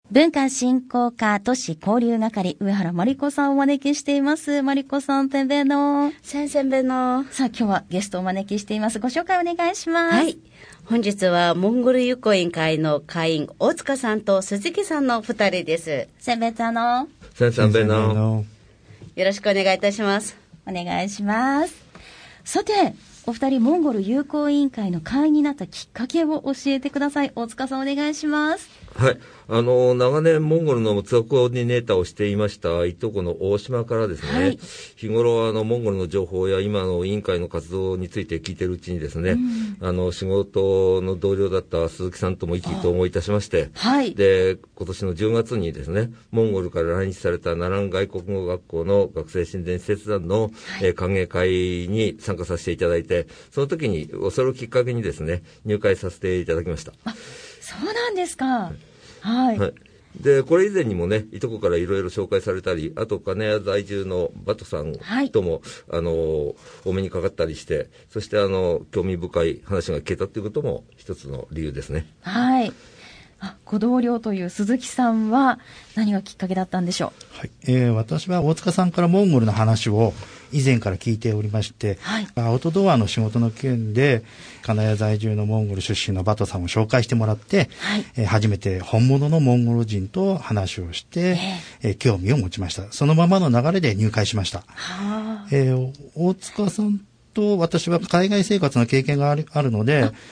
文化振興課都市交流係上原真理子さんをお招きしています。真理子さん、てんべの。 先生べの。 さあ、今日はゲストをお招きしています。ご紹介お願いします。 はい。本日はモンゴル友好委員会の会員、大塚さんと鈴木さんの2人です。 せんべたの。 せんべの。 よろしくお願いいたします。 お願いします。さて、お二人モンゴル友好委員会の会員になったきっかけを教えてください。大塚さん、お願いします。 はい。長年モンゴルのツアーコーディネーターをしていましたいとこの大島からですね、はい、日頃モンゴルの情報や今の委員会の活動について聞いているうちにですね、仕事の同僚だった鈴木さんとも意気投合いたしまして、はい、で、今年の10月にですね、モンゴルから来日された奈良外国語学校の学生親善使節団の、歓迎会に参加させていただいて、その時にそれをきっかけにですね、入会させていただきました。 あ、そうなんですか。はい。 はい。で、これ以前にもね、いとこからいろいろ紹介されたり、あと金谷在住のバトさんとも、はい、お目にかかったりして、そして興味深い話が聞けたということも一つの理由ですね。 はい。ご同僚という鈴木さんは何がきっかけだったんでしょう。はい。私は大塚さんからモンゴルの話を以前から聞いておりまして、はい、アウトドアの仕事の件で金谷在住のモンゴル出身のバトさんを紹介してもらって、はい、初めて本物のモンゴル人と話をして、興味を持ちました。そのままの流れで入会しました。大塚さんと私は海外生活の経験があるので、はい、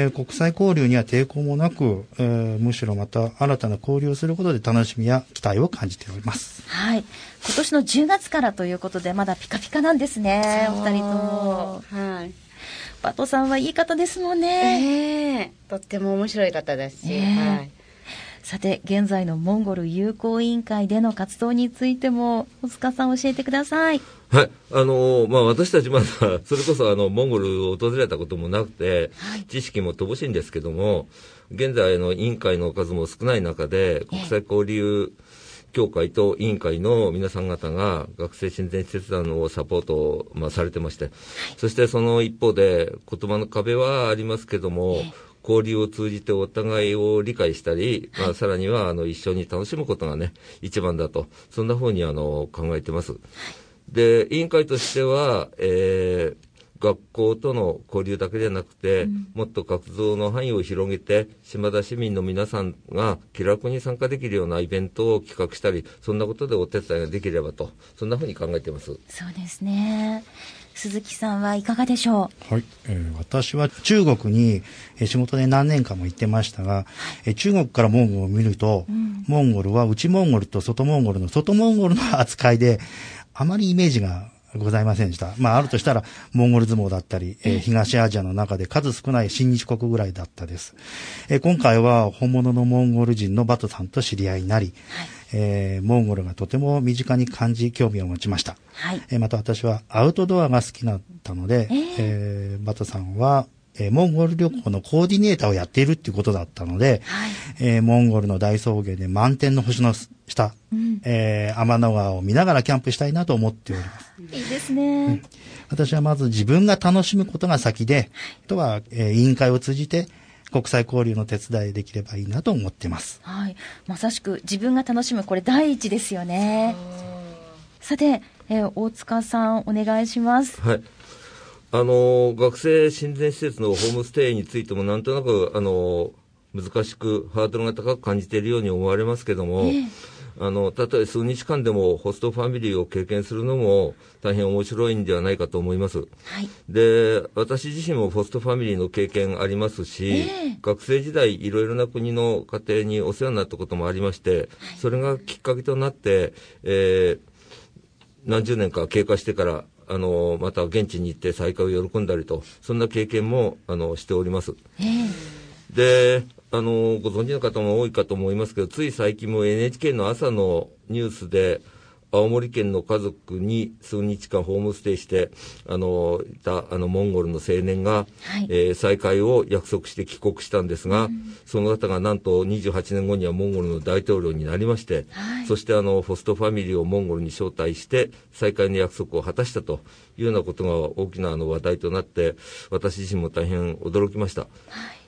国際交流には抵抗もなく、むしろまた新たな交流をすることで楽しみや期待を感じております。 はい。今年の10月からということでまだピカピカなんですね、お二人とも。はい。バトさんはいい方ですもんね。 とっても面白い方ですし、はい。 さて、現在のモンゴル友好委員会での活動についても大塚さん教えてください。 はい。私たちまだそれこそモンゴルを訪れたこともなくて、はい、知識も乏しいんですけども、現在の委員会の数も少ない中で国際交流協会と委員会の皆さん方が学生親善使節団をサポートを、されてまして、はい、そしてその一方で言葉の壁はありますけども、交流を通じてお互いを理解したり、さらには一緒に楽しむことがね、一番だと、そんなふうに考えてます。はい、で、委員会としては、学校との交流だけではなくて、もっと活動の範囲を広げて、島田市民の皆さんが気楽に参加できるようなイベントを企画したり、そんなことでお手伝いができればと、そんなふうに考えています。 そうですね。鈴木さんはいかがでしょう。はい。私は中国に仕事で何年間も行ってましたが、中国からモンゴルを見ると、モンゴルは内モンゴルと外モンゴルの扱いで、あまりイメージがございませんでした。あるとしたら、モンゴル相撲だったり、東アジアの中で数少ない親日国ぐらいだったです。今回は本物のモンゴル人のバトさんと知り合いになり、モンゴルがとても身近に感じ、興味を持ちました。はい、また私はアウトドアが好きだったので、バトさんは、モンゴル旅行のコーディネーターをやっているっていうことだったので、モンゴルの大草原で満天の星の下、天の川を見ながらキャンプしたいなと思っております。 いいですね。 私はまず自分が楽しむことが先で、あとは、委員会を通じて国際交流の手伝いできればいいなと思っています。 はい。まさしく自分が楽しむ、これ第一ですよね。さて、大塚さんお願いします。 はい。学生親善施設のホームステイについてもなんとなく、難しくハードルが高く感じているように思われますけども、たとえ数日間でもホストファミリーを経験するのも大変面白いんではないかと思います。はい、で、私自身もホストファミリーの経験ありますし、学生時代いろいろな国の家庭にお世話になったこともありまして、それがきっかけとなって、何十年か経過してからまた現地に行って再会を喜んだりと、そんな経験もしております。で、ご存知の方も多いかと思いますけど、つい最近も NHK の朝のニュースで青森県の家族に数日間ホームステイしていたモンゴルの青年が、再会を約束して帰国したんですが、その方がなんと28年後にはモンゴルの大統領になりまして、そしてホストファミリーをモンゴルに招待して再会の約束を果たしたというようなことが大きな話題となって、私自身も大変驚きました。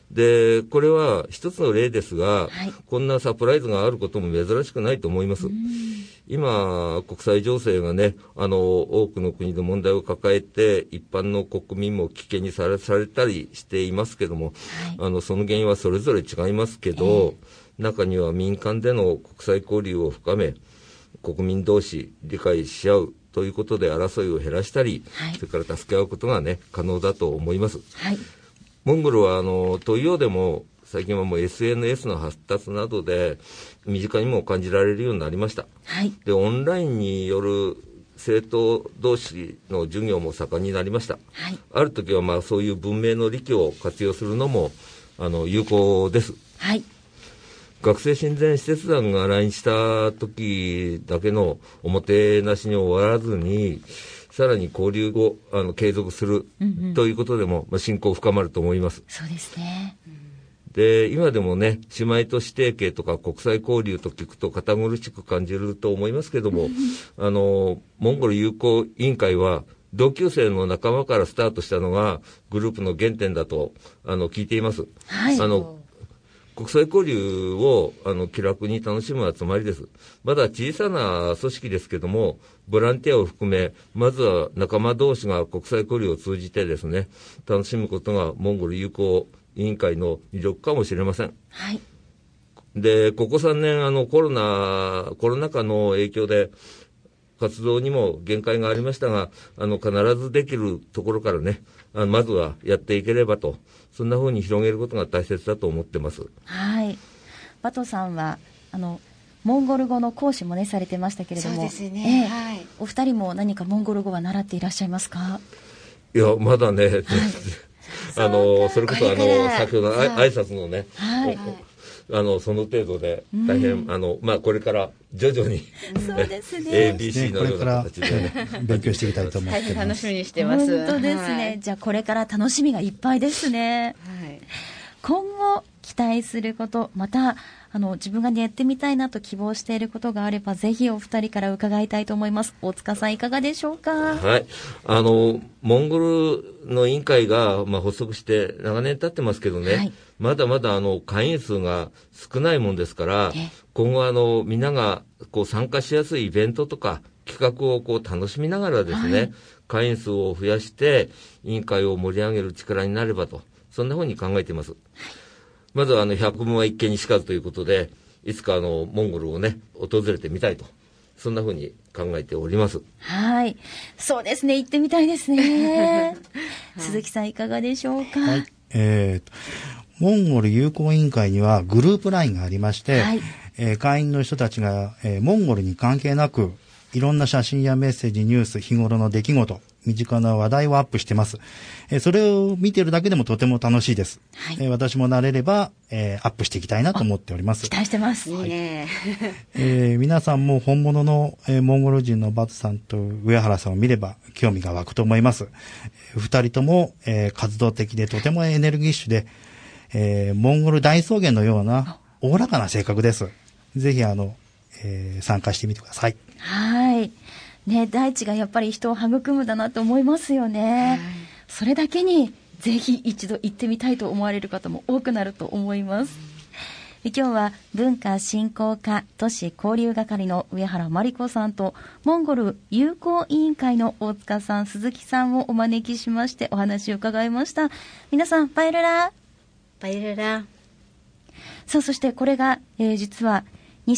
で、これは一つの例ですが、 はい、 こんなサプライズがあることも珍しくないと思います。今、国際情勢がね、多くの国で問題を抱えて、一般の国民も危険にさらされたりしていますけども、はい、その原因はそれぞれ違いますけど、中には民間での国際交流を深め、国民同士理解し合うということで争いを減らしたり、はい、それから助け合うことがね、可能だと思います。はい、モンゴルはというようでも最近はもう SNS の発達などで身近にも感じられるようになりました。はい、でオンラインによる政党同士の授業も盛んになりました。はい、ある時はそういう文明の利器を活用するのも有効です。はい、学生親善使節団が来日した時だけのおもてなしに終わらずに、さらに交流を継続するということでも、親交深まると思います。 そうですね。 で、今でもね、姉妹都市提携とか国際交流と聞くと堅苦しく感じると思いますけども、モンゴル友好委員会は同級生の仲間からスタートしたのがグループの原点だと聞いています。はい、国際交流を気楽に楽しむ集まりです。まだ小さな組織ですけども、ボランティアを含め、まずは仲間同士が国際交流を通じてですね、楽しむことがモンゴル友好委員会の魅力かもしれません。はい。で、ここ3年コロナ禍の影響で活動にも限界がありましたが、必ずできるところからね、まずはやっていければと、そんな風に広げることが大切だと思ってます。 はい。バトさんはモンゴル語の講師もねされてましたけれども、 そうですね。はい。 お二人も何かモンゴル語は習っていらっしゃいますか？ いや、まだね。はい、それこそ先ほどの挨拶のね、はい、その程度で大変、これから徐々に、 そうですね、 ABC のような形で、ね、 勉強していきたいと思ってます。 楽しみにしてます。 本当ですね。はい、じゃあこれから楽しみがいっぱいですね。はい、今後期待すること、また自分がやってみたいなと希望していることがあれば、ぜひお二人から伺いたいと思います。大塚さんいかがでしょうか？ はい、モンゴルの委員会が、発足して長年経ってますけどね、はい、まだまだ会員数が少ないもんですから、今後みんなが参加しやすいイベントとか企画を楽しみながらですね、はい、会員数を増やして委員会を盛り上げる力になればと、そんなふうに考えています。はい、まずは百聞は一見にしかずということで、いつかモンゴルをね訪れてみたいと、そんなふうに考えております。 はい、そうですね、行ってみたいですね。はい、鈴木さんいかがでしょうか？はい、 モンゴル友好委員会にはグループ LINE がありまして、はい、会員の人たちが、モンゴルに関係なくいろんな写真やメッセージ、ニュース、日頃の出来事、身近な話題をアップしてます。それを見てるだけでもとても楽しいです。はい、私も慣れれば、アップしていきたいなと思っております。 期待してます。 はい、 いいね。 皆さんも本物の、モンゴル人のバトさんと上原さんを見れば興味が湧くと思います。二人とも、活動的でとてもエネルギッシュで、モンゴル大草原のようなおおらかな性格です。ぜひ参加してみてください。 はい。ね、大地がやっぱり人を育むだなと思いますよね。はい、それだけにぜひ一度行ってみたいと思われる方も多くなると思います。今日は文化振興課都市交流係の上原真理子さんと、モンゴル友好委員会の大塚さん、鈴木さんをお招きしましてお話を伺いました。皆さんパイルラパイルラ。 さあ、そしてこれが、実は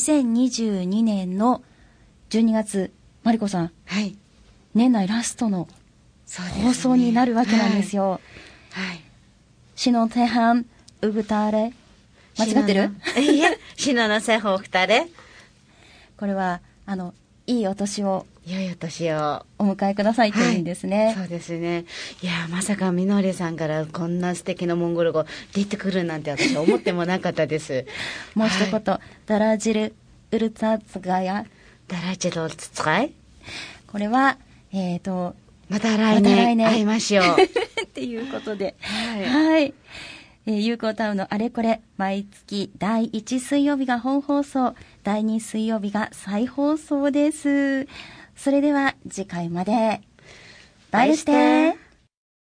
2022年の12月、マリコさん、はい、年内ラストの放送になるわけなんですよ。はいはい、シノテハンウグターレ、間違ってる？ いや、シノのセホフタレ。 これはいいお年を、 良いお年をお迎えくださいという意味ですね。 はい、そうですね。いや、まさかみのりさんからこんな素敵なモンゴル語出てくるなんて私は思ってもなかったです。 もう一言、はい、ダラジルウルツァツガヤ。 ダラジルウルツガヤ。 これはまた来年会いましょうっていうことで、はい、はい、友好タウンのあれこれ、毎月第1水曜日が本放送、第2水曜日が再放送です。それでは次回までバイして。